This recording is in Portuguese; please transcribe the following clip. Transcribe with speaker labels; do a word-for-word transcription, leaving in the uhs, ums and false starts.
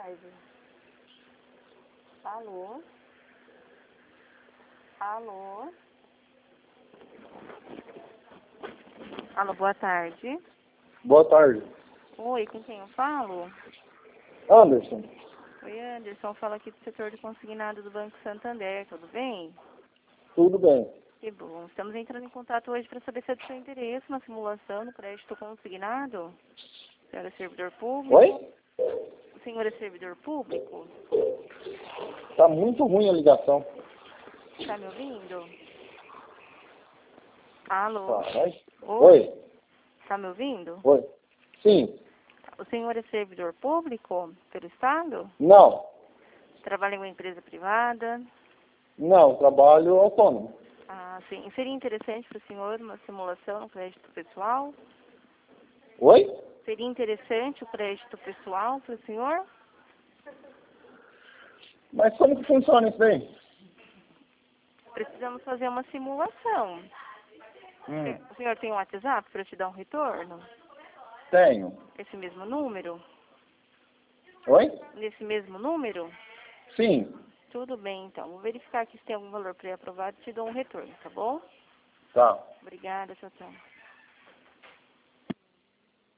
Speaker 1: tarde. Alô? Alô? Alô, boa tarde.
Speaker 2: Boa tarde.
Speaker 1: Oi, com quem eu falo?
Speaker 2: Anderson.
Speaker 1: Oi, Anderson. Fala aqui do setor de consignado do Banco Santander, tudo bem?
Speaker 2: Tudo bem.
Speaker 1: Que bom. Estamos entrando em contato hoje para saber se é do seu interesse uma simulação no crédito consignado. O senhor é servidor público?
Speaker 2: Oi?
Speaker 1: O senhor é servidor público?
Speaker 2: Tá muito ruim a ligação.
Speaker 1: Está me ouvindo? Alô?
Speaker 2: Caralho.
Speaker 1: Oi?
Speaker 2: Oi?
Speaker 1: Está me ouvindo?
Speaker 2: Oi? Sim.
Speaker 1: O senhor é servidor público pelo Estado?
Speaker 2: Não.
Speaker 1: Trabalha em uma empresa privada?
Speaker 2: Não, trabalho autônomo.
Speaker 1: Ah, sim. Seria interessante para o senhor uma simulação no crédito pessoal?
Speaker 2: Oi?
Speaker 1: Seria interessante o crédito pessoal para o senhor?
Speaker 2: Mas como que funciona isso aí?
Speaker 1: Precisamos fazer uma simulação.
Speaker 2: Hum,
Speaker 1: O senhor tem um WhatsApp para te dar um retorno?
Speaker 2: tenho.
Speaker 1: Esse mesmo número?
Speaker 2: Oi?
Speaker 1: Nesse mesmo número?
Speaker 2: Sim.
Speaker 1: Tudo bem, então. Vou verificar aqui se tem algum valor pré-aprovado e te dou um retorno, tá bom?
Speaker 2: Tá.
Speaker 1: Obrigada, tchau, tchau.